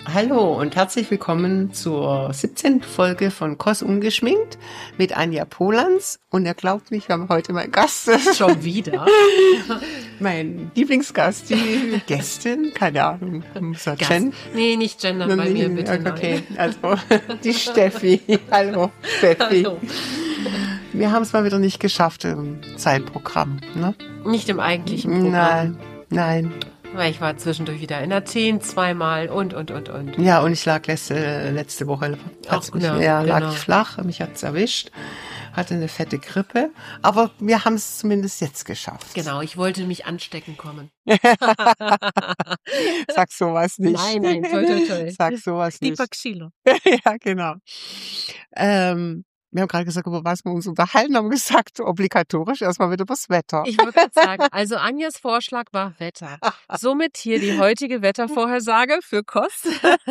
Hallo und herzlich willkommen zur 17. Folge von Koss Ungeschminkt mit Anja Polans. Und ihr glaubt nicht, wir haben heute meinen Gast. Schon wieder? Mein Lieblingsgast, die Gästin, keine Ahnung. Jen? Nee, nicht gendern bei mir, bitte. Okay, also die Steffi. Hallo, Steffi. Hallo. Wir haben es mal wieder nicht geschafft im Zeitprogramm, ne? Nicht im eigentlichen Programm. Nein. Weil ich war zwischendurch wieder in Athen zweimal und. Ja, und ich lag letzte Woche lag ich flach, mich hat's erwischt, hatte eine fette Grippe, aber wir haben es zumindest jetzt geschafft. Genau, ich wollte mich anstecken kommen. Sag sowas nicht. Nein, toll. Sag sowas nicht. Die Paxilo. Ja, genau. Wir haben gerade gesagt, über was wir uns unterhalten, haben gesagt, obligatorisch erstmal wieder übers Wetter. Ich wollte gerade sagen, also Anjas Vorschlag war Wetter. Somit hier die heutige Wettervorhersage für Kost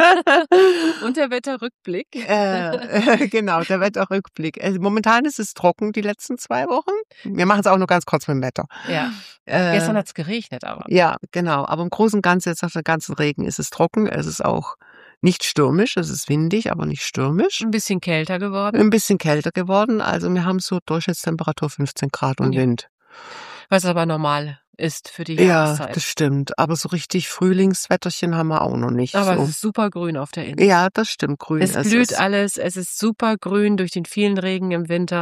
und der Wetterrückblick. Genau, der Wetterrückblick. Momentan ist es trocken, die letzten 2 Wochen. Wir machen es auch nur ganz kurz mit dem Wetter. Ja, gestern hat es geregnet, aber. Ja, genau, aber im Großen und Ganzen, jetzt nach dem ganzen Regen, ist es trocken, es ist auch nicht stürmisch, es ist windig, aber nicht stürmisch. Ein bisschen kälter geworden. Also wir haben so Durchschnittstemperatur 15 Grad und Wind. Was aber normal ist für die Jahreszeit. Ja, das stimmt. Aber so richtig Frühlingswetterchen haben wir auch noch nicht. Aber so. Es ist super grün auf der Insel. Ja, das stimmt, grün. Es blüht alles, es ist super grün durch den vielen Regen im Winter.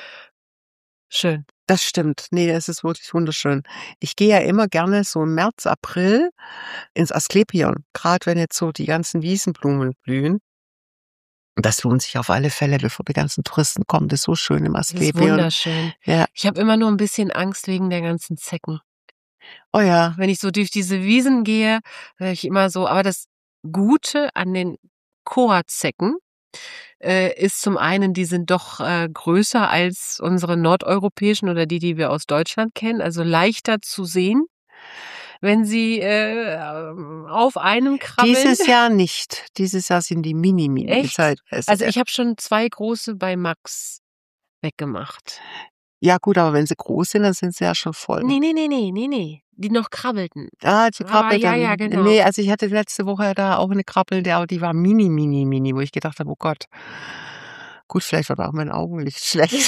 Schön. Das stimmt. Nee, es ist wirklich wunderschön. Ich gehe ja immer gerne so im März, April ins Asklepion, gerade wenn jetzt so die ganzen Wiesenblumen blühen. Das lohnt sich auf alle Fälle, bevor die ganzen Touristen kommen. Das ist so schön im Asklepion. Das ist wunderschön. Ja. Ich habe immer nur ein bisschen Angst wegen der ganzen Zecken. Oh ja. Wenn ich so durch diese Wiesen gehe, höre ich immer so, aber das Gute an den Koa-Zecken ist zum einen, die sind doch größer als unsere nordeuropäischen oder die wir aus Deutschland kennen, also leichter zu sehen, wenn sie auf einem krabbeln. Dieses Jahr nicht. Dieses Jahr sind die mini. Echt? Also ich habe schon 2 große bei Max weggemacht. Ja gut, aber wenn sie groß sind, dann sind sie ja schon voll. Nee. Die noch krabbelten. Die krabbelten. Ja, genau. Nee, also ich hatte letzte Woche da auch eine krabbelnde, aber die war mini, wo ich gedacht habe, oh Gott. Gut, vielleicht war auch mein Augenlicht schlecht.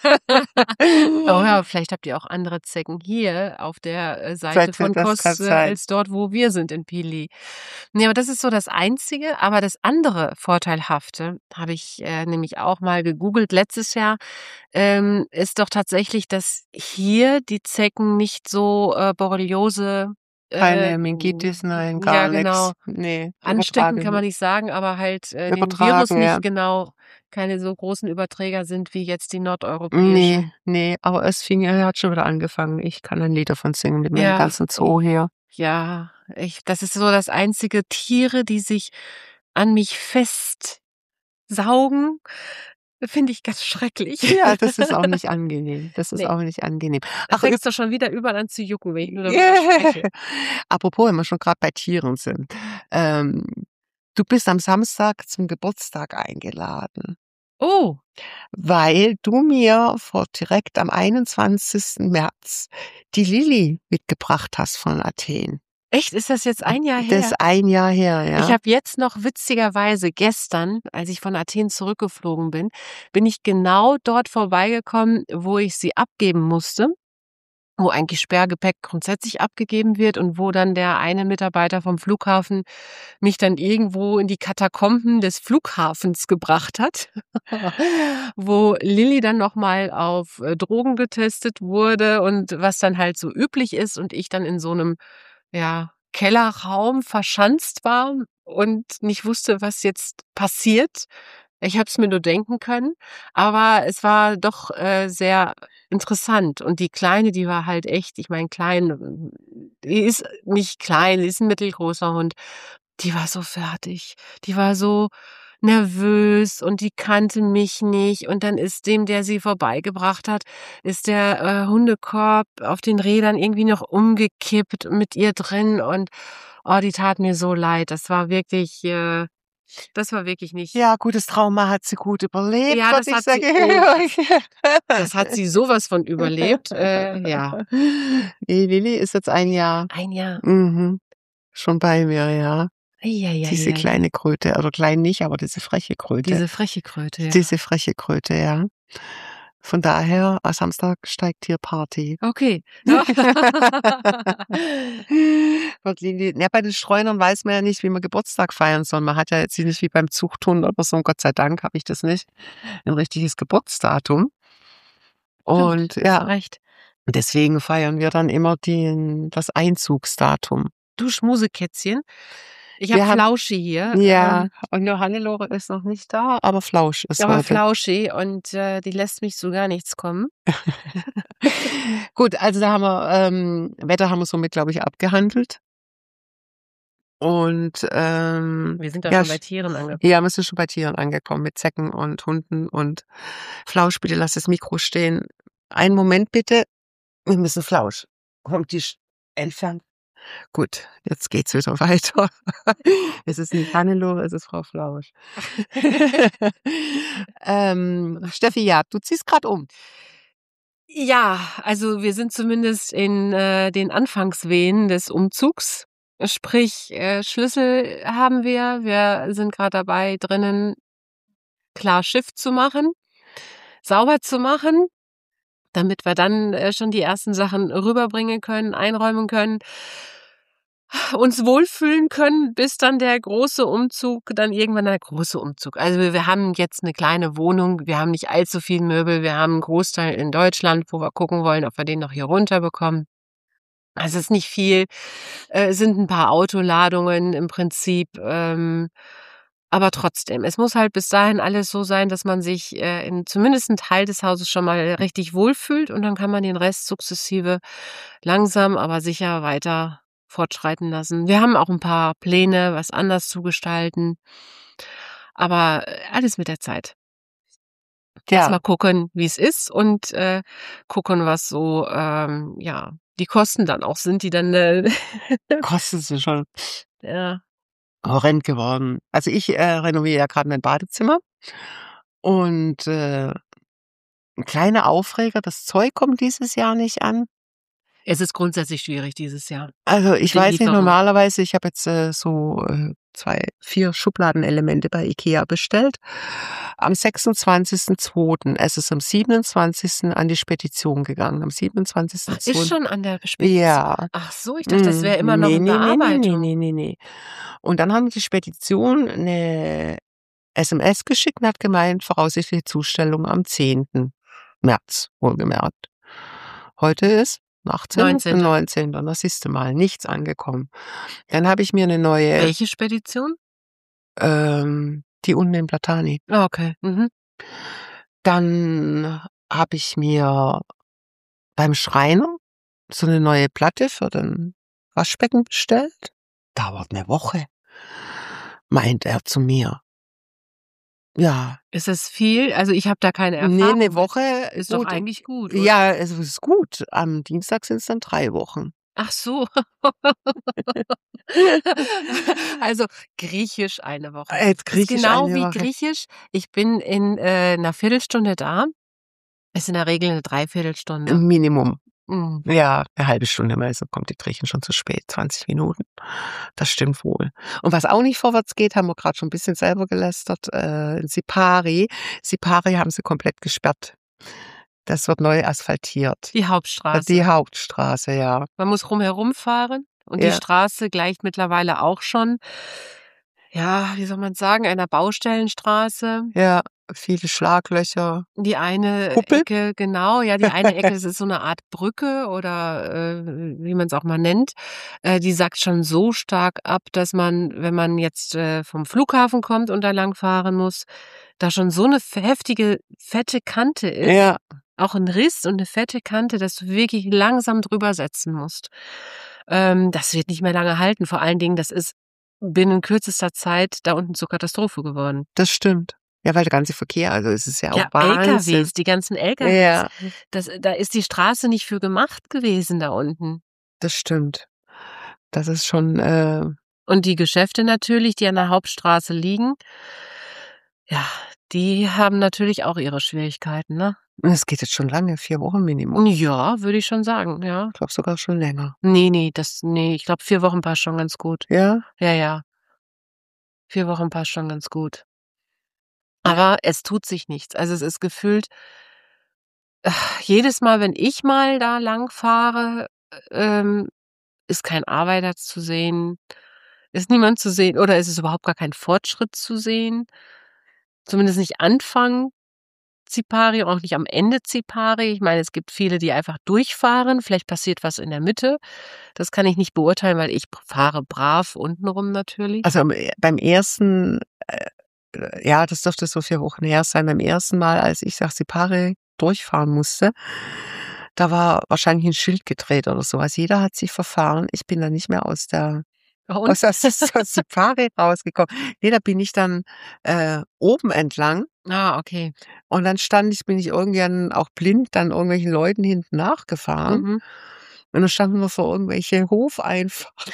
Oh ja, vielleicht habt ihr auch andere Zecken hier auf der Seite von Koss als dort, wo wir sind in Pili. Nee, aber das ist so das Einzige. Aber das andere Vorteilhafte, habe ich nämlich auch mal gegoogelt letztes Jahr, ist doch tatsächlich, dass hier die Zecken nicht so Borreliose keine Meningitis, nein, gar nichts. Genau. Nee, anstecken kann man nicht sagen, aber halt den Virus nicht genau, keine so großen Überträger sind wie jetzt die nordeuropäischen. Nee, aber er hat schon wieder angefangen. Ich kann ein Lied davon singen mit meinem ganzen Zoo hier. Ja, das ist so das einzige, Tiere, die sich an mich festsaugen, finde ich ganz schrecklich. Ja, das ist auch nicht angenehm. Ach, fängst du schon wieder überall an zu jucken, wenn ich nur darüber spreche. Apropos, wenn wir schon gerade bei Tieren sind. Du bist am Samstag zum Geburtstag eingeladen. Oh. Weil du mir direkt am 21. März die Lilly mitgebracht hast von Athen. Echt? Ist das jetzt ein Jahr her? Das ist 1 Jahr her, ja. Ich habe jetzt noch witzigerweise gestern, als ich von Athen zurückgeflogen bin, bin ich genau dort vorbeigekommen, wo ich sie abgeben musste, wo eigentlich Sperrgepäck grundsätzlich abgegeben wird und wo dann der eine Mitarbeiter vom Flughafen mich dann irgendwo in die Katakomben des Flughafens gebracht hat, wo Lilly dann nochmal auf Drogen getestet wurde und was dann halt so üblich ist und ich dann in so einem Kellerraum verschanzt war und nicht wusste, was jetzt passiert. Ich habe es mir nur denken können, aber es war doch sehr interessant. Und die Kleine, die war halt echt, ich meine, klein, die ist nicht klein, die ist ein mittelgroßer Hund. Die war so fertig. Die war so nervös und die kannte mich nicht. Und dann ist dem, der sie vorbeigebracht hat, ist der Hundekorb auf den Rädern irgendwie noch umgekippt mit ihr drin. Und die tat mir so leid. Das war wirklich nicht. Ja, gutes Trauma hat sie gut überlebt. Ja, das hat sie sowas von überlebt. Ja. Die Lilly ist jetzt 1 Jahr. 1 Jahr. Mhm. Schon bei mir, ja. Diese kleine Kröte, oder klein nicht, aber diese freche Kröte. Diese freche Kröte, ja. Diese freche Kröte, ja. Von daher, Samstag steigt hier Party. Okay. Ja, bei den Streunern weiß man ja nicht, wie man Geburtstag feiern soll. Man hat ja jetzt nicht wie beim Zuchthund oder so, Gott sei Dank habe ich das nicht, ein richtiges Geburtsdatum. Und Stimmt, hast du recht. deswegen feiern wir dann immer das Einzugsdatum. Du Schmusekätzchen. Ich habe Flauschi hier. Ja, und nur Hannelore ist noch nicht da, aber Flausch ist Aber heute. Flauschi, und die lässt mich zu gar nichts kommen. Gut, also da haben wir Wetter haben wir somit, glaube ich, abgehandelt. Und wir sind da schon bei Tieren angekommen. Ja, wir sind schon bei Tieren angekommen, mit Zecken und Hunden und Flausch. Bitte lass das Mikro stehen. Einen Moment bitte. Wir müssen Flausch. Kommt die entfernt. Gut, jetzt geht's wieder weiter. Es ist nicht Hannelore, es ist Frau Flausch. Steffi, ja, du ziehst gerade um. Ja, also wir sind zumindest in den Anfangswehen des Umzugs. Sprich, Schlüssel haben wir. Wir sind gerade dabei, drinnen klar Schiff zu machen, sauber zu machen, damit wir dann schon die ersten Sachen rüberbringen können, einräumen können, uns wohlfühlen können, bis dann der große Umzug, Also wir haben jetzt eine kleine Wohnung, wir haben nicht allzu viel Möbel, wir haben einen Großteil in Deutschland, wo wir gucken wollen, ob wir den noch hier runterbekommen. Also es ist nicht viel, sind ein paar Autoladungen im Prinzip, aber trotzdem, es muss halt bis dahin alles so sein, dass man sich in zumindest 'n Teil des Hauses schon mal richtig wohlfühlt, und dann kann man den Rest sukzessive langsam, aber sicher weiter fortschreiten lassen. Wir haben auch ein paar Pläne, was anders zu gestalten, aber alles mit der Zeit. Erst mal gucken, wie es ist, und gucken, was so, die Kosten dann auch sind, die dann Kosten sind schon ja. horrend geworden. Also ich renoviere ja gerade mein Badezimmer und 'n kleiner Aufreger, das Zeug kommt dieses Jahr nicht an. Es ist grundsätzlich schwierig dieses Jahr. Also ich Mit den weiß nicht, Lieferungen. normalerweise, ich habe jetzt 4 Schubladenelemente bei IKEA bestellt. Am 26.02. Es ist am 27. an die Spedition gegangen. Am 27.02. Ist schon an der Spedition? Ja. Ach so, ich dachte, das wäre immer noch in Bearbeitung. Ne. Und dann haben die Spedition 'ne SMS geschickt und hat gemeint, voraussichtliche Zustellung am 10. März, wohlgemerkt. Heute ist 18. 19. Da siehst du mal, nichts angekommen. Dann habe ich mir eine neue Welche Spedition? Die unten in Platani. Ah, okay. Mhm. Dann habe ich mir beim Schreiner so eine neue Platte für den Waschbecken bestellt. Dauert eine Woche, meint er zu mir. Ja. Ist es viel? Also, ich habe da keine Ne, Erfahrung 'ne mit. Woche Ist doch gut. eigentlich gut, oder? Ja, also es ist gut. Am Dienstag sind's dann 3 Wochen. Ach so. Also, Griechisch eine Woche. Ist Griechisch genau eine wie Woche. Griechisch. Ich bin in 'ner Viertelstunde da. Ist in der Regel 'ne Dreiviertelstunde. Minimum. Mhm. Ja, 'ne halbe Stunde, meistens kommt die Griechin schon zu spät, 20 Minuten. Das stimmt wohl. Und was auch nicht vorwärts geht, haben wir grad schon 'n bisschen selber gelästert, Sipari. Sipari haben sie komplett gesperrt. Das wird neu asphaltiert. Die Hauptstraße. Die Hauptstraße, ja. Man muss rumherum fahren, und die Ja. Straße gleicht mittlerweile auch schon, ja, wie soll man sagen, einer Baustellenstraße. Ja, viele Schlaglöcher. Die eine Kuppel? Ecke, genau, ja, die eine Ecke, das ist so 'ne Art Brücke oder wie man's auch mal nennt. Die sackt schon so stark ab, dass man, wenn man jetzt vom Flughafen kommt und da langfahren muss, da schon so 'ne heftige, fette Kante ist. Ja. Auch 'n Riss und 'ne fette Kante, dass du wirklich langsam drüber setzen musst. Das wird nicht mehr lange halten. Vor allen Dingen, das ist binnen kürzester Zeit da unten zur Katastrophe geworden. Das stimmt. Ja, weil der ganze Verkehr, also es ist ja auch Ja, Wahnsinn. LKWs, die ganzen LKWs. Ja. Da ist die Straße nicht für gemacht gewesen da unten. Das stimmt. Das ist schon Und die Geschäfte natürlich, die an der Hauptstraße liegen, ja, die haben natürlich auch ihre Schwierigkeiten, ne? es geht jetzt schon lange, 4 Wochen Minimum. Ja, würde ich schon sagen, ja. Ich glaube sogar schon länger. Ne, ich glaube 4 Wochen passt schon ganz gut. Ja? Ja, ja. 4 Wochen passt schon ganz gut. Aber es tut sich nichts. Also, es ist gefühlt jedes Mal, wenn ich mal da lang fahre, ähm, ist kein Arbeiter zu sehen, ist niemand zu sehen oder ist es überhaupt gar kein Fortschritt zu sehen. Zumindest nicht Anfang Zipari, auch nicht am Ende Zipari. Ich meine, es gibt viele, die einfach durchfahren. Vielleicht passiert was in der Mitte. Das kann ich nicht beurteilen, weil ich fahre brav untenrum natürlich. Also, beim ersten, ja, das dürfte so 4 Wochen her sein. Beim ersten Mal, als ich Saxipare durchfahren musste, da war wahrscheinlich ein Schild gedreht oder so. Also, jeder hat sich verfahren. Ich bin dann nicht mehr Und aus der Saxipare rausgekommen. Ne, da bin ich dann, oben entlang okay. und dann bin ich irgendwann auch blind dann irgendwelchen Leuten hinten nachgefahren Mhm. und dann standen wir vor irgendwelche Hofeinfahrten.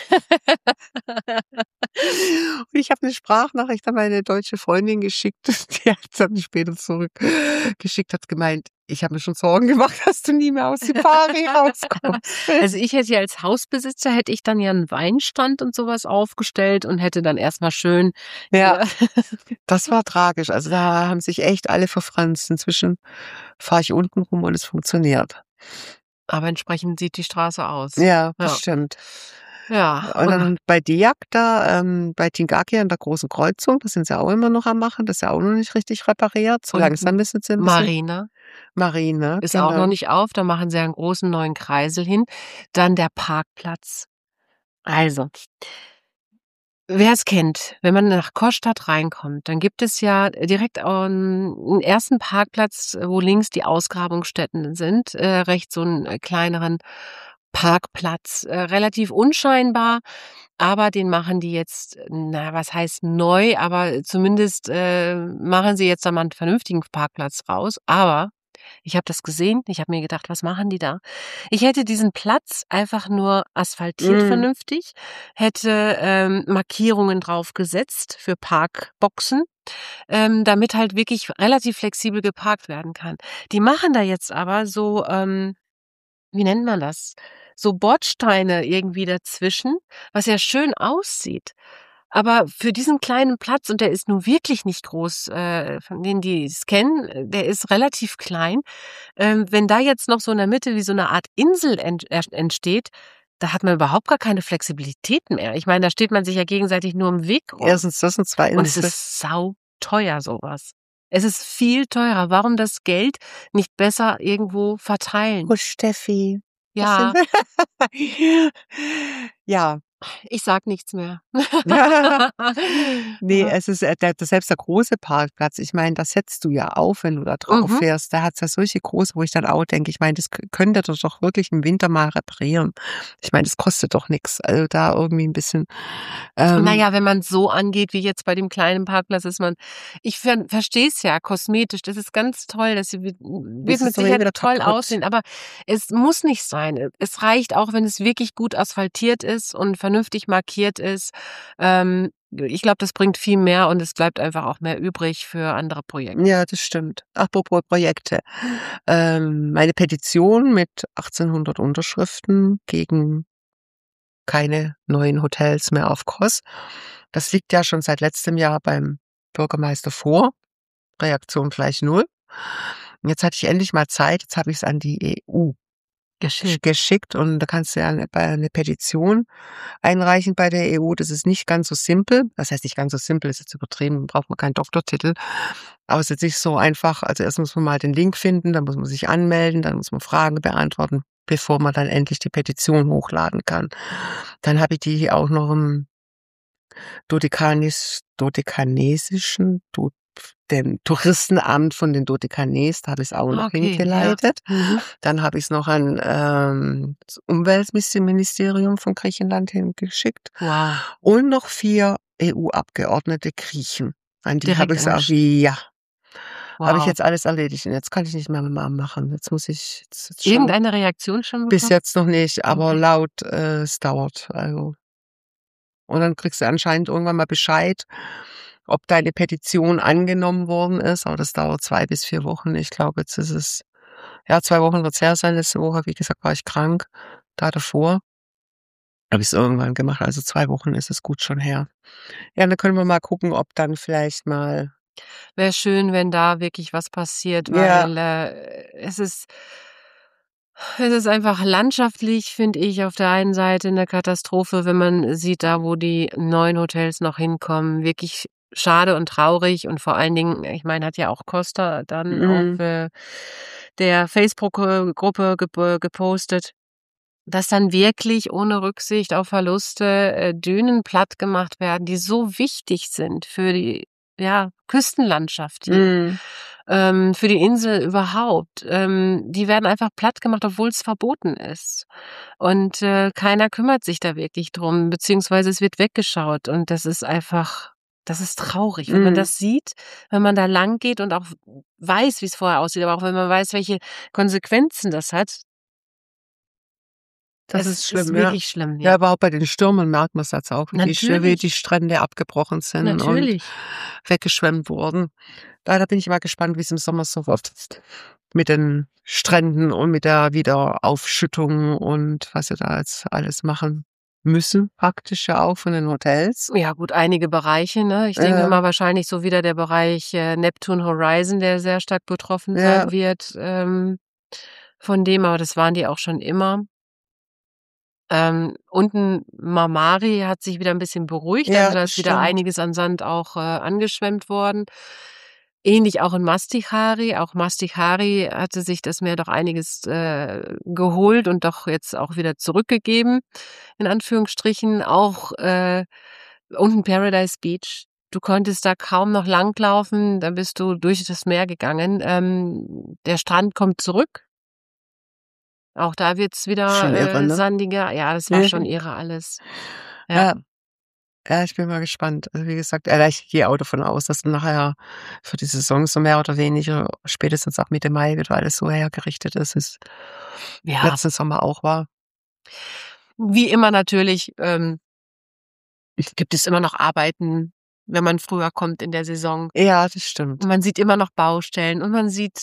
Und ich habe 'ne Sprachnachricht an meine deutsche Freundin geschickt, die hat's dann später zurückgeschickt, hat gemeint: „Ich habe mir schon Sorgen gemacht, dass du nie mehr aus Sipari rauskommst." Also, ich hätte ja als Hausbesitzer hätte ich dann ja 'n Weinstand und so was aufgestellt und hätte dann erst mal schön Ja, hier das war tragisch. Also, da haben sich echt alle verfranst. Inzwischen fahre ich unten rum und es funktioniert. aber entsprechend sieht die Straße aus. Ja, das Ja. stimmt. Ja, Und dann bei Diak da, bei Tingakia an der Großen Kreuzung, da sind sie auch immer noch am Machen, das ist ja auch noch nicht richtig repariert. So und langsam müssen sie 'n bisschen Marina Marine, ist auch noch genau. nicht auf, da machen sie ja 'n großen neuen Kreisel hin. Dann der Parkplatz. Also, wer's kennt, wenn man nach Kostadt reinkommt, dann gibt es ja direkt, 'n ersten Parkplatz, wo links die Ausgrabungsstätten sind, rechts so 'n, kleineren Parkplatz, relativ unscheinbar, aber den machen die jetzt, na, was heißt neu, aber zumindest, machen sie jetzt da mal 'n vernünftigen Parkplatz raus. Aber ich habe das gesehen, ich habe mir gedacht: „Was machen die da?“ Ich hätte diesen Platz einfach nur asphaltiert Mhm. vernünftig, hätte, Markierungen drauf gesetzt für Parkboxen, damit halt wirklich relativ flexibel geparkt werden kann. Die machen da jetzt aber so, wie nennt man das? So Bordsteine irgendwie dazwischen, was ja schön aussieht. Aber für diesen kleinen Platz, und der ist nun wirklich nicht groß, von denen, die es kennen, der ist relativ klein. Wenn da jetzt noch so in der Mitte wie so 'ne Art Insel entsteht, da hat man überhaupt gar keine Flexibilität mehr. Ich meine, da steht man sich ja gegenseitig nur im Weg rum. 1. das und Und es 2. ist sauteuer so was. Es ist viel teurer. Warum das Geld nicht besser irgendwo verteilen? Oh, Steffi, das sind Ja, ja. ich sage nichts mehr. Ne, es ist, selbst der große Parkplatz, ich meine, das setzt du ja auf, wenn du da drauf Mhm. fährst. Da hat's ja solche große, wo ich dann auch denke, ich meine, das könnt ihr doch wirklich im Winter mal reparieren. Ich meine, das kostet doch nix. Also, da irgendwie 'n bisschen, Na ähm ja, wenn man's so angeht wie jetzt bei dem kleinen Parkplatz, ist man ich verstehe es ja kosmetisch, das ist ganz toll, das wird es mit ist doch eh Sicherheit wieder toll kaputt. aussehen, aber es muss nicht sein. Es reicht auch, wenn es wirklich gut asphaltiert ist und vernünftig markiert ist. Ich glaube, das bringt viel mehr und es bleibt einfach auch mehr übrig für andere Projekte. Ja, das stimmt. Apropos Projekte. Meine Petition mit 1.800 Unterschriften gegen keine neuen Hotels mehr auf Kos. Das liegt ja schon seit letztem Jahr beim Bürgermeister vor. Reaktion gleich null. Und jetzt hatte ich endlich mal Zeit. Jetzt habe ich es an die EU Geschickt. geschickt und da kannst du ja 'ne Petition einreichen bei der EU. Das ist nicht ganz so simpel. Das heißt nicht ganz so simpel, ist jetzt übertrieben, braucht man keinen Doktortitel. Aber es ist jetzt nicht so einfach. Also, erst muss man mal den Link finden, dann muss man sich anmelden, dann muss man Fragen beantworten, bevor man dann endlich die Petition hochladen kann. Dann habe ich die hier auch noch im Dodekanesischen dem Touristenamt von den Dodekanes, da habe ich's auch noch Okay, ja. hingeleitet. Mhm. Dann habe ich's noch an, das Umweltministerium von Griechenland hingeschickt Wow, und noch 4 EU-Abgeordnete Griechen. An die habe direkt ich's auch angeschrieben. ja, habe ich Wow. jetzt alles erledigt und jetzt kann ich nicht mehr machen. Jetzt muss ich jetzt schauen. Irgendeine Reaktion schon Bis bekommen? jetzt noch nicht, aber Okay. laut, es dauert, also und dann kriegst du anscheinend irgendwann mal Bescheid, ob deine Petition angenommen worden ist, aber das dauert 2 bis 4 Wochen. Ich glaube, jetzt ist es ja, 2 Wochen wird's her sein. Letzte Woche, wie gesagt, war ich krank, da davor. habe ich's irgendwann gemacht, also 2 Wochen ist es gut schon her. Ja, dann können wir mal gucken, ob dann vielleicht mal Wäre schön, wenn da wirklich was passiert, ja, weil, es ist einfach landschaftlich, finde ich, auf der einen Seite 'ne Katastrophe, wenn man sieht, da wo die neuen Hotels noch hinkommen. Wirklich schade und traurig und vor allen Dingen, ich meine, hat ja auch Costa dann auf, mhm, der Facebook Gruppe gepostet, dass dann wirklich ohne Rücksicht auf Verluste, Dünen plattgemacht werden, die so wichtig sind für die, ja, Küstenlandschaft hier, mhm. für die Insel überhaupt. Die werden einfach plattgemacht, obwohl's verboten ist. Und, keiner kümmert sich da wirklich drum, beziehungsweise es wird weggeschaut und das ist traurig, wenn man Mhm. das sieht, wenn man da lang geht und auch weiß, wie's vorher aussieht, aber auch wenn man weiß, welche Konsequenzen das hat. Das Es ist ist schlimm, ja. wirklich schlimm, Ja, ja. aber auch bei den Stürmen merkt man's jetzt auch, wie die Natürlich, Strände abgebrochen sind und natürlich. weggeschwemmt wurden. Da bin ich mal gespannt, wie's im Sommer so wird mit den Stränden und mit der Wiederaufschüttung und was sie da jetzt alles machen müssen, praktisch ja auch von den Hotels. Ja gut, einige Bereiche, ne? Ich denke Ja, mal wahrscheinlich so wieder der Bereich, Neptune Horizon, der sehr stark betroffen ja, sein wird, von dem, aber das waren die auch schon immer. Unten Marmari hat sich wieder 'n bisschen beruhigt, also ja, da das ist wieder stimmt. einiges an Sand auch, angeschwemmt worden. Ähnlich auch in Mastich-Hari. Auch Mastich-Hari hatte sich das Meer doch einiges, geholt und doch jetzt auch wieder zurückgegeben, in Anführungsstrichen. Auch, unten Paradise Beach. Du konntest da kaum noch langlaufen, da bist du durch das Meer gegangen. Der Strand kommt zurück. Auch da wird's Schon wieder, irre, ne? sandiger. Ja, das war schon irre alles. Ja. Ja. Ja, ich bin mal gespannt. Also, wie gesagt, ich gehe auch davon aus, dass nachher für die Saison so mehr oder weniger spätestens ab Mitte Mai wieder alles so hergerichtet ist, wie's Ja, letzten Sommer auch war. wie immer natürlich, gibt es immer noch Arbeiten, wenn man früher kommt in der Saison. Ja, das Und stimmt. man sieht immer noch Baustellen und man sieht,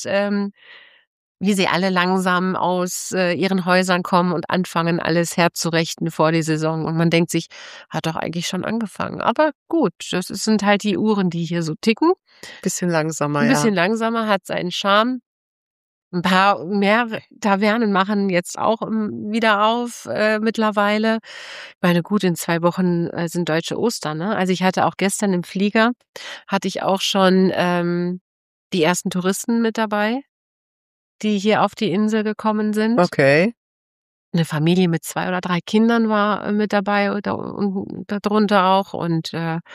wie sie alle langsam aus, ihren Häusern kommen und anfangen, alles herzurichten vor die Saison. Und man denkt sich: „Hat doch eigentlich schon angefangen." Aber gut, sind halt die Uhren, die hier so ticken. Bisschen langsamer, 'N ja. bisschen langsamer, hat seinen Charme. 'N paar mehr Tavernen machen jetzt auch, wieder auf, mittlerweile. Ich meine, gut, in 2 Wochen, sind deutsche Ostern, ne? Also, ich hatte auch gestern im Flieger hatte ich auch schon, die ersten Touristen mit dabei, die hier auf die Insel gekommen sind. Okay, 'Ne Familie mit 2 oder 3 Kindern war, mit dabei oder und darunter auch und,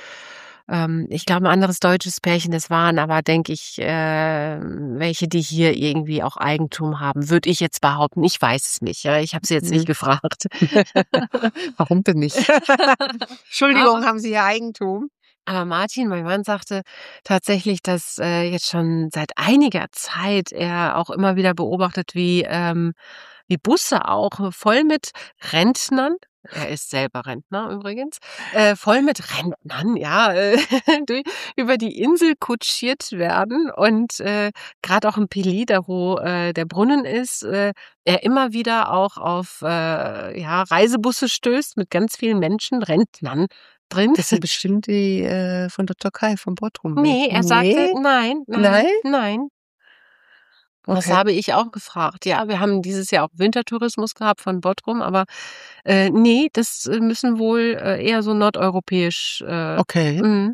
ich glaube, 'n anderes deutsches Pärchen, das waren aber, denke ich, welche, die hier irgendwie auch Eigentum haben, würde ich jetzt behaupten. Ich weiß es nicht, ja, ich habe sie jetzt nicht mhm. gefragt. Warum denn nicht? Aber Entschuldigung, haben Sie Ihr Eigentum? aber Martin, mein Mann, sagte tatsächlich, dass, jetzt schon seit einiger Zeit er auch immer wieder beobachtet, wie Busse auch voll mit Rentnern, er ist selber Rentner übrigens, voll mit Rentnern, ja, dü über die Insel kutschiert werden und, grad auch in Pelida, wo, der Brunnen ist, er immer wieder auch auf, ja, Reisebusse stößt mit ganz vielen Menschen, Rentnern drin. Das sind bestimmt die, von der Türkei, von Bodrum Ne, welche. er sagte: Ne? „Nein, nein, Nein? nein." Das Okay. habe ich auch gefragt. Ja, wir haben dieses Jahr auch Wintertourismus gehabt von Bodrum, aber, ne, das, müssen wohl, eher so nordeuropäisch, Okay. mhm.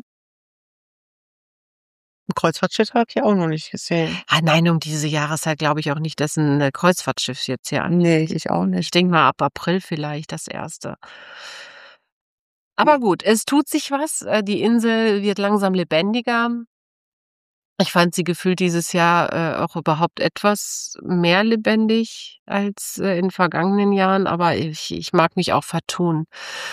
'N Kreuzfahrtschiff habe ich auch noch nicht gesehen. Ah, nein, um diese Jahreszeit glaube ich auch nicht, dass 'n, Kreuzfahrtschiff jetzt hier Ne, anlegt. ich auch Ich nicht. denke mal ab April vielleicht das erste. Aber gut, es tut sich was. Die Insel wird langsam lebendiger. Ich fand sie gefühlt dieses Jahr, auch überhaupt etwas mehr lebendig als, in vergangenen Jahren, aber ich mag mich auch vertun.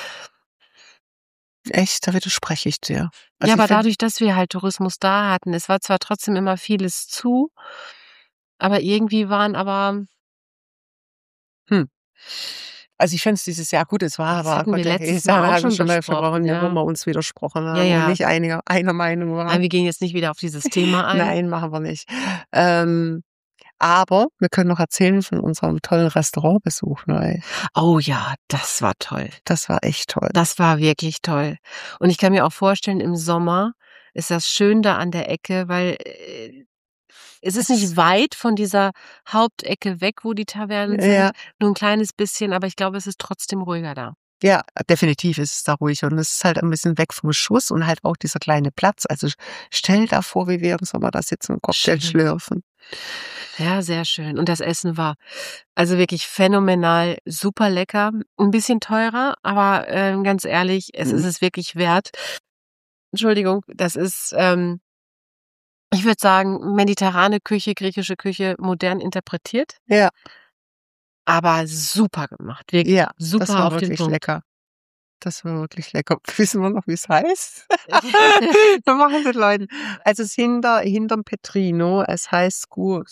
Echt, da widerspreche ich dir. Ja, Also, ich aber finde dadurch, dass wir halt Tourismus da hatten, es war zwar trotzdem immer vieles zu, aber irgendwie waren aber hm, also, ich finde es dieses Jahr gut, es war das aber hatten wir Gott, letztes da Mal auch haben wir schon schon mal besprochen, versprochen, ja, wo ja. wir uns widersprochen Ja, haben und ja. nicht einer Meinung Nein, waren. wir gehen jetzt nicht wieder auf dieses Thema ein. Nein, machen wir nicht. Ähm, Aber wir können noch erzählen von unserem tollen Restaurantbesuch neu. Oh ja, das war toll. Das war echt toll. Das war wirklich toll. Und ich kann mir auch vorstellen, im Sommer ist das schön da an der Ecke, weil, es ist nicht weit von dieser Hauptecke weg, wo die Tavernen sind, Ja, nur 'n kleines bisschen, aber ich glaube, es ist trotzdem ruhiger da. ja, definitiv ist es da ruhig und es ist halt ein bisschen weg vom Schuss und halt auch dieser kleine Platz. Also, stell dir vor, wie wir im Sommer da sitzen und Cocktail Schön. schlürfen. Ja, sehr schön. Und das Essen war also wirklich phänomenal, super lecker, 'n bisschen teurer, aber, ganz ehrlich, es ist Mhm. es wirklich wert. Entschuldigung, das ist, ich würde sagen, mediterrane Küche, griechische Küche modern interpretiert, Ja, aber super gemacht, wirklich ja, das super war auf den wirklich Punkt. lecker. Das war wirklich lecker. Wissen wir noch, wie's heißt? Wir machen den Leuten also, es ist hinterm Petrino. Es heißt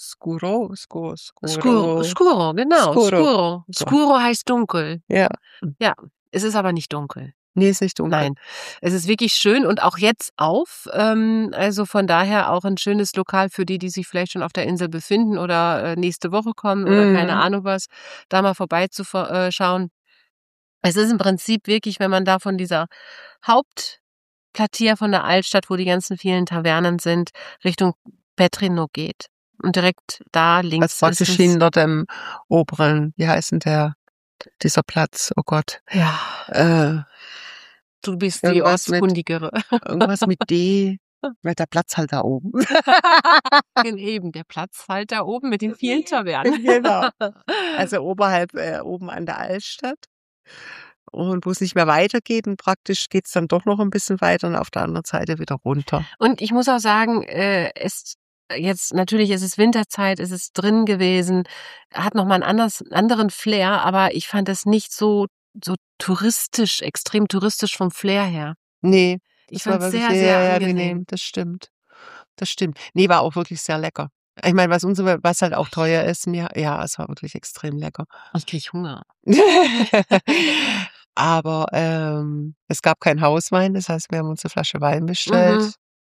Scuro. Scuro, genau, Scuro. Scuro. So, Scuro heißt dunkel. ja. Ja, es ist aber nicht dunkel. Ne, ist nicht dunkel. Nein, es ist wirklich schön und auch jetzt auf. Also von daher auch 'n schönes Lokal für die, die sich vielleicht schon auf der Insel befinden oder, nächste Woche kommen oder keine Mhm. Ahnung was, da mal schauen. Es ist im Prinzip wirklich, wenn man da von dieser Hauptquartier von der Altstadt, wo die ganzen vielen Tavernen sind, Richtung Petrino geht. Und direkt da Also, links ist praktisch es hinter dem oberen wie heißt 'n dieser Platz? Oh Gott. ja, Äh, du bist die irgendwas mit Ortskundigere. irgendwas mit D. Ja, der Platz halt da oben. Eben, der Platz halt da oben mit den vielen Tavernen. Genau. Also, oben an der Altstadt und wo's nicht mehr weitergeht und praktisch geht's dann doch noch 'n bisschen weiter und auf der anderen Seite wieder runter. Und ich muss auch sagen, jetzt natürlich ist es Winterzeit, ist es drin gewesen, hat noch mal 'n anderen Flair, aber ich fand es nicht so touristisch, extrem touristisch vom Flair her. Ne, Ich das war fand's wirklich sehr, sehr sehr angenehm. angenehm, das stimmt. Das stimmt. Ne, war auch wirklich sehr lecker. Ich meine, was halt auch teuer ist, ja, es war wirklich extrem lecker. Ich kriege Hunger. Aber, es gab keinen Hauswein, das heißt, wir haben uns 'ne Flasche Wein Mhm. bestellt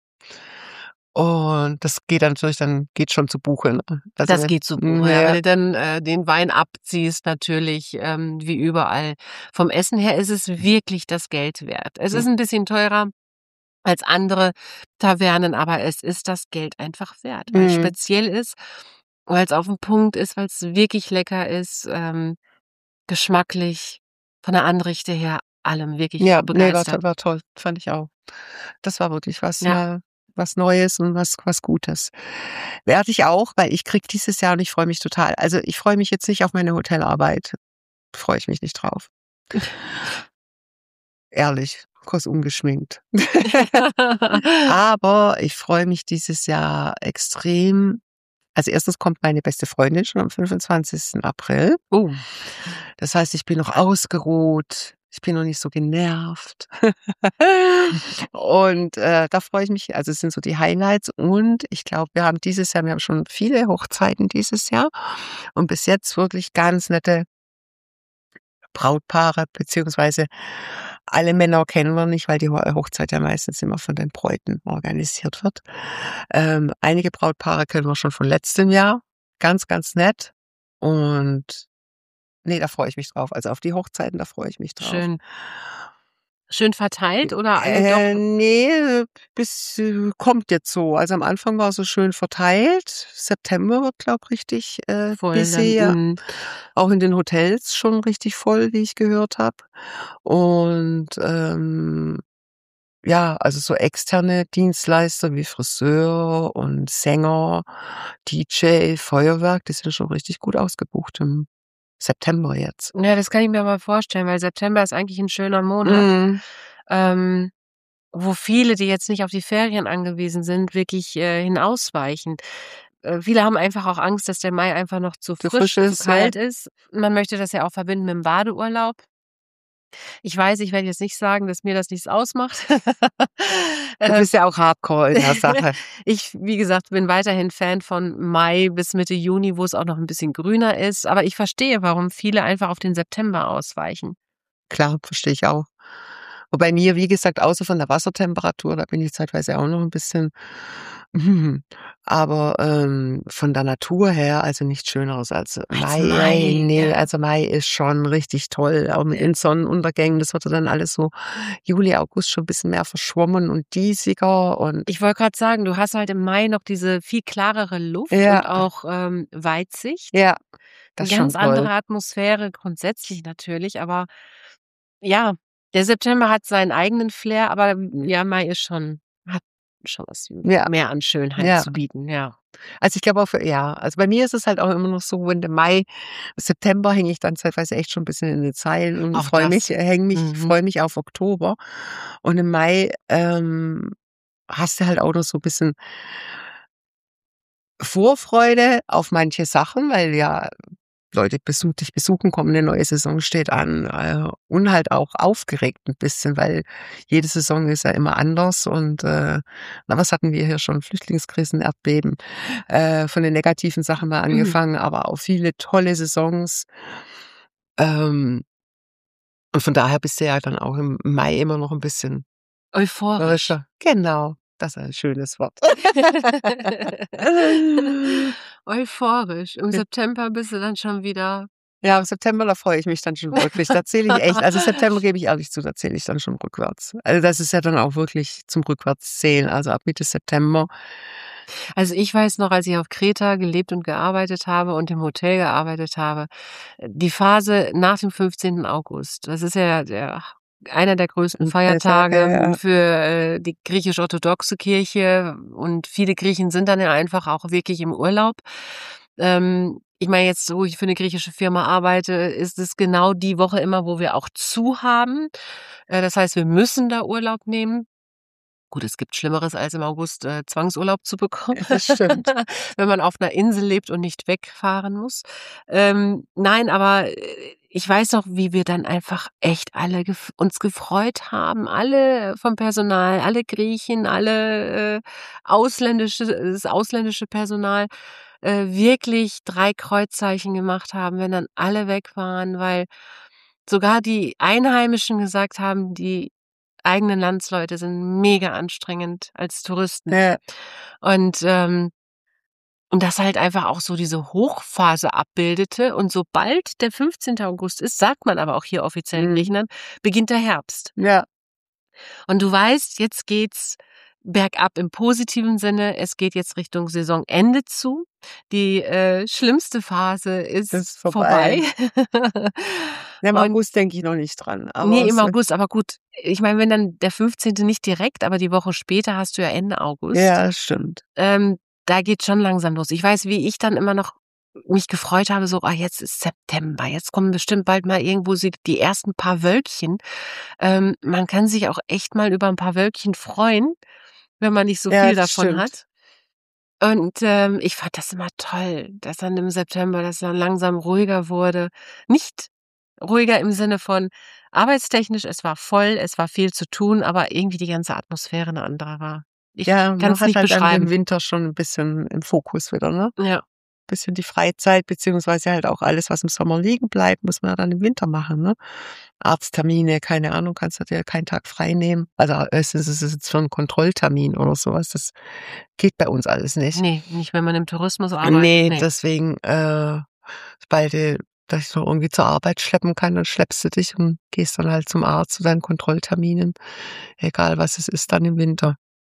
und das geht schon zu Buche, ne? Das Also, geht zu Buche, ja. Wenn ja, du dann, den Wein abziehst natürlich, wie überall. Vom Essen her ist es wirklich das Geld wert. Es ist 'n bisschen teurer als andere Tavernen, aber es ist das Geld einfach wert, weil's mhm. speziell ist, weil's auf'n Punkt ist, weil's wirklich lecker ist, geschmacklich, von der Anrichte her, allem wirklich Ja, ne, begeistert. war toll, fand ich auch. Das war wirklich Ja. was Neues und was Gutes. Werde ich auch, weil ich kriege dieses Jahr und ich freue mich total. Also, ich freue mich jetzt nicht auf meine Hotelarbeit. Freue ich mich nicht drauf. Ehrlich, kurz ungeschminkt. Aber ich freue mich dieses Jahr extrem. Also, erstens kommt meine beste Freundin schon am 25. April. Oh, Das heißt, ich bin noch ausgeruht. Ich bin noch nicht so genervt. Und, da freue ich mich also, es sind so die Highlights und ich glaube, wir haben schon viele Hochzeiten dieses Jahr und bis jetzt wirklich ganz nette Brautpaare, beziehungsweise alle Männer kennen wir nicht, weil die Hochzeit ja meistens immer von den Bräuten organisiert wird. Einige Brautpaare kennen wir schon von letztem Jahr. Ganz, ganz nett. Und ne, da freue ich mich drauf. Also, auf die Hochzeiten, da freue ich mich drauf. schön. Schön verteilt oder alle doch Ne, kommt jetzt so. Also, am Anfang war so schön verteilt. September wird, glaube richtig, voll dann? busy, ja. Mhm. Auch in den Hotels schon richtig voll, wie ich gehört habe. Und, ja, also so externe Dienstleister wie Friseur und Sänger, DJ, Feuerwerk, die sind schon richtig gut ausgebucht im September jetzt. Ja, das kann ich mir aber vorstellen, weil September ist eigentlich 'n schöner Monat, Mhm. ähm, wo viele, die jetzt nicht auf die Ferien angewiesen sind, wirklich, hinausweichen. Viele haben einfach auch Angst, dass der Mai einfach noch zu Zu frisch, frisch zu ist, ja. kalt ist. Man möchte das ja auch verbinden mit'm Badeurlaub. Ich weiß, ich werde jetzt nicht sagen, dass mir das nichts ausmacht. Du Ähm, bist ja auch Hardcore in der Sache. ich, wie gesagt, bin weiterhin Fan von Mai bis Mitte Juni, wo es auch noch 'n bisschen grüner ist, aber ich verstehe, warum viele einfach auf den September ausweichen. Klar, verstehe ich auch. Bei mir, wie gesagt, außer von der Wassertemperatur, da bin ich zeitweise auch noch ein bisschen aber, von der Natur her, also nichts Schöneres als Als Mai. Ey, Mai, ne, ja. also Mai ist schon richtig toll, auch mit den Sonnenuntergängen. Das wird ja dann alles so Juli, August schon 'n bisschen mehr verschwommen und diesiger und Ich wollte grad sagen, du hast halt im Mai noch diese viel klarere Luft ja, und auch, Weitsicht. ja, das 'Ne ist schon ganz toll. andere Atmosphäre grundsätzlich natürlich, aber ja, der September hat seinen eigenen Flair, aber ja, Mai ist schon hat schon was Ja, mehr an Schönheit ja. zu bieten, ja. Also, ich glaube auch ja, also bei mir ist es halt auch immer noch so, Ende Mai, September hänge ich dann zeitweise echt schon 'n bisschen in den Zeilen und Auch das. Mhm. freue mich auf Oktober. Und im Mai, hast du halt auch noch so 'n bisschen Vorfreude auf manche Sachen, weil ja Leute dich besuchen kommen, 'ne neue Saison steht an, und halt auch aufgeregt 'n bisschen, weil jede Saison ist ja immer anders und, na, was hatten wir hier schon? Flüchtlingskrisen, Erdbeben, von den negativen Sachen mal angefangen, aber auch viele tolle Saisons. Ähm, und von daher bist du ja dann auch im Mai immer noch 'n bisschen Euphorisch. frischer. Genau, das ist ein schönes Wort. Euphorisch. Im September bist du dann schon wieder Ja, im September, da freue ich mich dann schon wirklich. Da zähle ich echt also September gebe ich ehrlich zu, da zähle ich dann schon rückwärts. Also, das ist ja dann auch wirklich zum Rückwärtszählen. Also, ab Mitte September. Also, ich weiß noch, als ich auf Kreta gelebt und gearbeitet habe und im Hotel gearbeitet habe, die Phase nach dem 15. August, das ist ja der einer der größten Feiertage, Feiertage ja. für, die griechisch-orthodoxe Kirche und viele Griechen sind dann ja einfach auch wirklich im Urlaub. Ich meine jetzt, wo ich für 'ne griechische Firma arbeite, ist es genau die Woche immer, wo wir auch zu haben. Das heißt, wir müssen da Urlaub nehmen. Gut, es gibt Schlimmeres, als im August, Zwangsurlaub zu bekommen, Ja, das stimmt. wenn man auf 'ner Insel lebt und nicht wegfahren muss. Nein, aber, ich weiß noch, wie wir dann einfach echt alle uns gefreut haben, alle vom Personal, alle Griechen, alle, das ausländische Personal, wirklich 3 Kreuzzeichen gemacht haben, wenn dann alle weg waren, weil sogar die Einheimischen gesagt haben, die eigenen Landsleute sind mega anstrengend als Touristen. Ja, Und, und das halt einfach auch so diese Hochphase abbildete und sobald der 15. August ist, sagt man aber auch hier offiziell in mhm. Griechenland, beginnt der Herbst. Ja, Und du weißt, jetzt geht's bergab im positiven Sinne. Es geht jetzt Richtung Saisonende zu. Die, schlimmste Phase das ist ist vorbei. vorbei. Ja, im Und August denke ich noch nicht dran, aber ne, im es August, aber gut, ich meine, wenn dann der 15. nicht direkt, aber die Woche später hast du ja Ende August. ja, stimmt. Da geht's schon langsam los. Ich weiß, wie ich dann immer noch mich gefreut habe, so: „Ah, jetzt ist September, jetzt kommen bestimmt bald mal irgendwo die ersten paar Wölkchen.“ Man kann sich auch echt mal über 'n paar Wölkchen freuen, wenn man nicht so Ja, viel das davon stimmt. hat. Und, ich fand das immer toll, dass dann im September das dann langsam ruhiger wurde. Nicht ruhiger im Sinne von arbeitstechnisch, es war voll, es war viel zu tun, aber irgendwie die ganze Atmosphäre 'ne andere war. Ich Ja, man kann's hat nicht halt dann beschreiben. den Winter schon 'n bisschen im Fokus wieder, ne? Ja. Bisschen die Freizeit, beziehungsweise halt auch alles, was im Sommer liegen bleibt, muss man ja dann im Winter machen, ne? Arzttermine, keine Ahnung, kannst du dir keinen Tag frei nehmen. Also, es ist jetzt für 'n Kontrolltermin oder so was, das geht bei uns alles nicht. Ne, nicht, wenn man im Tourismus arbeitet, Ne, ne. deswegen, sobald dass ich noch irgendwie zur Arbeit schleppen kann, dann schleppst du dich und gehst dann halt zum Arzt zu deinen Kontrollterminen, egal was es ist dann im Winter.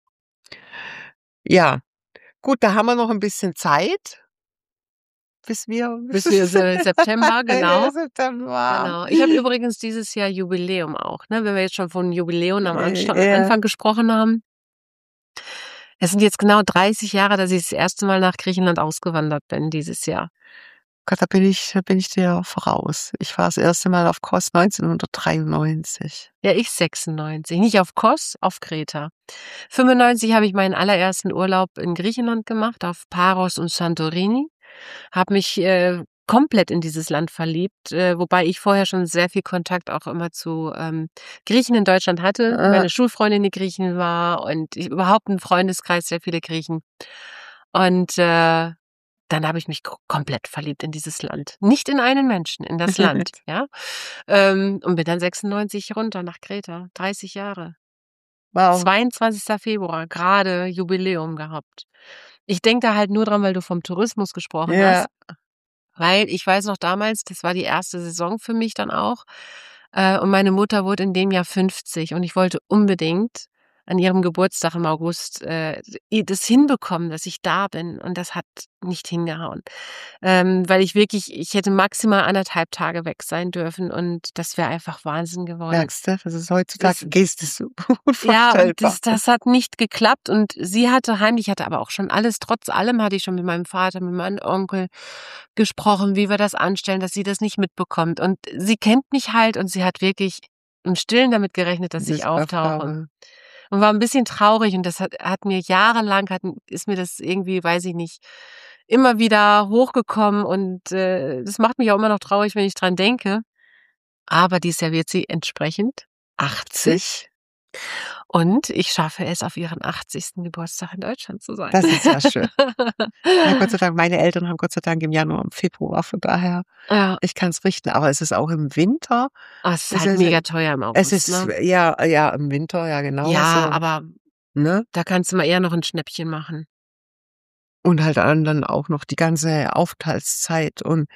Ja, gut, da haben wir noch 'n bisschen Zeit, bis wir Bis wir September, genau. September haben. Genau. Ich habe übrigens dieses Jahr Jubiläum auch, ne? Wenn wir jetzt schon von Jubiläum am Ja. Anfang gesprochen haben. Es sind jetzt genau 30 Jahre, dass ich das erste Mal nach Griechenland ausgewandert bin dieses Jahr. Gott, da bin ich dir voraus. Ich war das erste Mal auf Kos 1993. Ja, ich 96. Nicht auf Kos, auf Kreta. 95 habe ich meinen allerersten Urlaub in Griechenland gemacht, auf Paros und Santorini. Habe mich, komplett in dieses Land verliebt, wobei ich vorher schon sehr viel Kontakt auch immer zu, Griechen in Deutschland hatte. Äh, Meine Schulfreundin, die Griechin war und ich überhaupt 'n Freundeskreis, sehr viele Griechen. Und, dann habe ich mich komplett verliebt in dieses Land. Nicht in einen Menschen, in das Land, ja. Und bin dann 96 runter nach Kreta, 30 Jahre. Wow. 22. Februar, gerade Jubiläum gehabt. Ich denke da halt nur dran, weil du vom Tourismus gesprochen hast. Weil ich weiß noch damals, das war die erste Saison für mich dann auch. Und meine Mutter wurde in dem Jahr 50 und ich wollte unbedingt an ihrem Geburtstag im August das hinbekommen, dass ich da bin. Und das hat nicht hingehauen. Weil ich hätte maximal 1,5 Tage weg sein dürfen und das wäre einfach Wahnsinn geworden. Merkst du, das ist heutzutage gehst du so Ja, unvorstellbar. und das hat nicht geklappt und sie hatte aber auch schon alles, trotz allem hatte ich schon mit meinem Vater, mit meinem Onkel gesprochen, wie wir das anstellen, dass sie das nicht mitbekommt. Und sie kennt mich halt und sie hat wirklich im Stillen damit gerechnet, dass ich auftauche. Und war ein bisschen traurig und das hat mir jahrelang, ist mir das irgendwie, weiß ich nicht, immer wieder hochgekommen und das macht mich auch immer noch traurig, wenn ich dran denke. Aber dieses Jahr wird sie entsprechend 80 und ich schaffe es, auf ihren 80. Geburtstag in Deutschland zu sein. Das ist ja schön. Ja, Gott sei Dank, meine Eltern haben Gott sei Dank im Januar, im Februar, von daher, ich kann es richten. Aber es ist auch im Winter. Es ist halt mega teuer im August. Es ist, ja, im Winter, ja genau. Ja, so. aber da kannst du mal eher noch ein Schnäppchen machen. Und halt dann auch noch die ganze Aufenthaltszeit. Und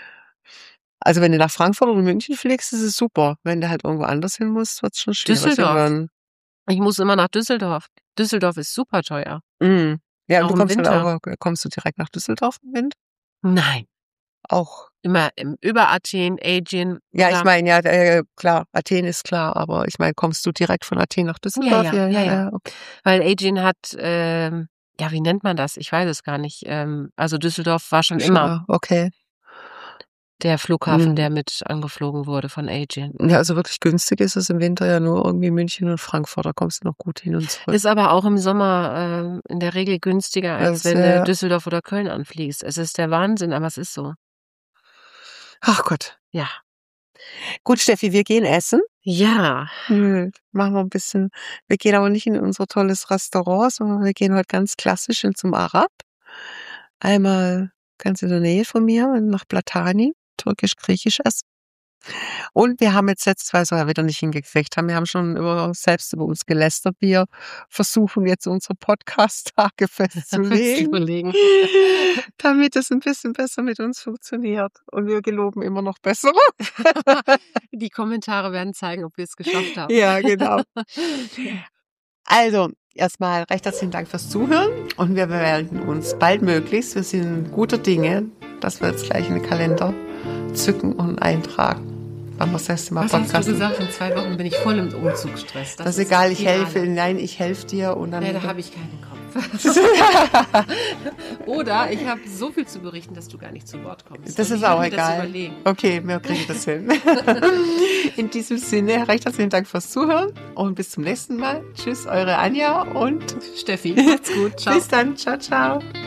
also wenn du nach Frankfurt oder München fliegst, ist es super. Wenn du halt irgendwo anders hin musst, wird es schon schwierig. Düsseldorf. Ich muss immer nach Düsseldorf. Düsseldorf ist super teuer. Ja, auch und du kommst du direkt nach Düsseldorf im Winter? Nein. Auch. Immer über Athen, Aegean. Ja, ich meine, ja, klar, Athen ist klar, aber ich meine, kommst du direkt von Athen nach Düsseldorf? Ja. Okay. Weil Aegean hat, wie nennt man das? Ich weiß es gar nicht. Also Düsseldorf war schon immer okay. Der Flughafen, der mit angeflogen wurde von Aegean. Ja, also wirklich günstig ist es im Winter ja nur irgendwie München und Frankfurt, da kommst du noch gut hin und zurück. Ist aber auch im Sommer in der Regel günstiger, als wenn du Düsseldorf oder Köln anfliegst. Es ist der Wahnsinn, aber es ist so. Ach Gott. Ja. Gut, Steffi, wir gehen essen. Ja. Machen wir ein bisschen. Wir gehen aber nicht in unser tolles Restaurant, sondern wir gehen heute ganz klassisch zum Arab. Einmal ganz in der Nähe von mir, nach Platani, türkisch-griechisch essen. Und wir haben jetzt weil wir wieder nicht hingekriegt haben, wir haben schon selbst über uns gelästert. Wir versuchen jetzt unsere Podcast-Tage festzulegen, damit es ein bisschen besser mit uns funktioniert. Und wir geloben immer noch besser. Die Kommentare werden zeigen, ob wir es geschafft haben. Ja, genau. Also, erstmal recht herzlichen Dank fürs Zuhören und wir melden uns baldmöglichst. Wir sind guter Dinge, dass wir jetzt gleich in den Kalender zücken und eintragen. Wann wir das erste Mal Podcasten. Was hast du gesagt? In 2 Wochen bin ich voll im Umzugsstress. Das ist egal, ich helfe. Nein, ich helfe dir. Und dann da habe ich keinen Kopf. Oder ich habe so viel zu berichten, dass du gar nicht zu Wort kommst. Das ist auch egal. Okay, wir kriegen das hin. In diesem Sinne, recht herzlichen Dank fürs Zuhören und bis zum nächsten Mal. Tschüss, eure Anja und Steffi. Macht's gut. Ciao. Bis dann. Ciao, ciao.